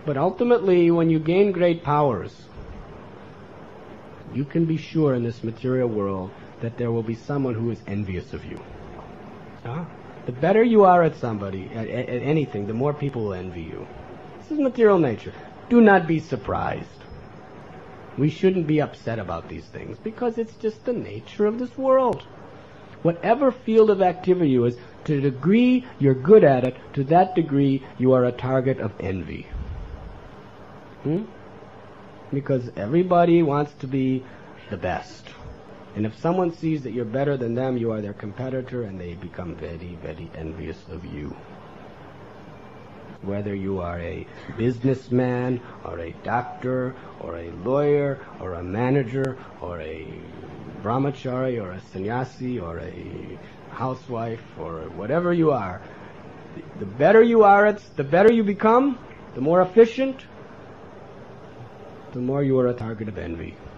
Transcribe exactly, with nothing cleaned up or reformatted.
But ultimately, when you gain great powers, you can be sure in this material world that there will be someone who is envious of you. Huh? The better you are at somebody, at, at anything, the more people will envy you. This is material nature. Do not be surprised. We shouldn't be upset about these things because it's just the nature of this world. Whatever field of activity you is, to the degree you're good at it, to that degree you are a target of envy. Hmm? Because everybody wants to be the best. And if someone sees that you're better than them, you are their competitor, and they become very, very envious of you. Whether you are a businessman, or a doctor, or a lawyer, or a manager, or a brahmachari, or a sannyasi, or a housewife, or whatever you are, the better you are at, the better you become, the more efficient, the more you are a target of envy.